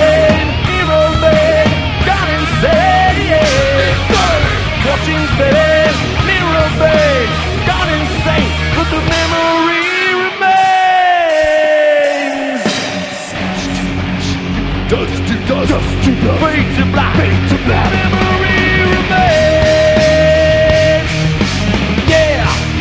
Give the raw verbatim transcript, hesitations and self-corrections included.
insane, hero man, gone insane, yeah. Watching fade, mirror bay, gone insane. Put the memory